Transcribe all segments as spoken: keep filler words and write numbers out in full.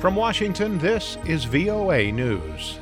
From Washington, this is V O A News.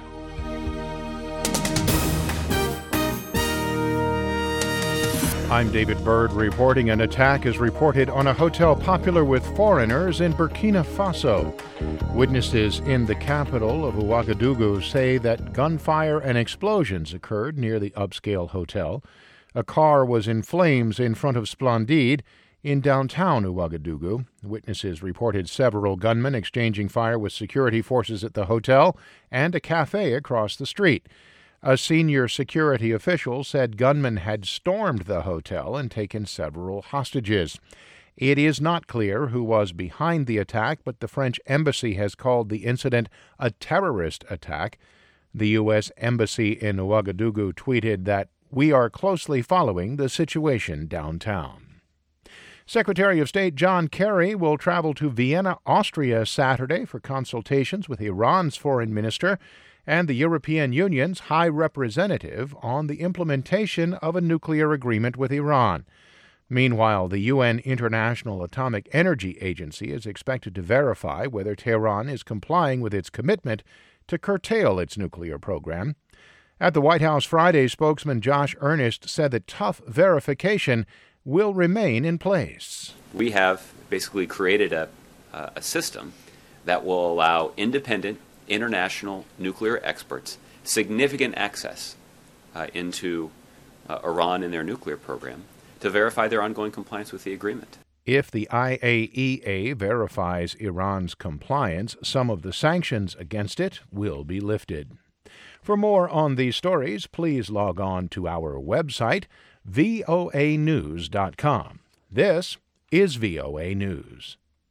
I'm David Byrd reporting. An attack is reported on a hotel popular with foreigners in Burkina Faso. Witnesses in the capital of Ouagadougou say that gunfire and explosions occurred near the upscale hotel. A car was in flames in front of Splendide in downtown Ouagadougou. Witnesses reported several gunmen exchanging fire with security forces at the hotel and a cafe across the street. A senior security official said gunmen had stormed the hotel and taken several hostages. It is not clear who was behind the attack, but the French embassy has called the incident a terrorist attack. The U S Embassy in Ouagadougou tweeted that, "We are closely following the situation downtown." Secretary of State John Kerry will travel to Vienna, Austria, Saturday for consultations with Iran's foreign minister and the European Union's High Representative on the implementation of a nuclear agreement with Iran. Meanwhile, the U N International Atomic Energy Agency is expected to verify whether Tehran is complying with its commitment to curtail its nuclear program. At the White House Friday, spokesman Josh Earnest said that tough verification will remain in place. We have basically created a, uh, a system that will allow independent international nuclear experts significant access uh, into uh, Iran and their nuclear program to verify their ongoing compliance with the agreement. If the I A E A verifies Iran's compliance, some of the sanctions against it will be lifted. For more on these stories, please log on to our website, V O A news dot com. This is V O A News.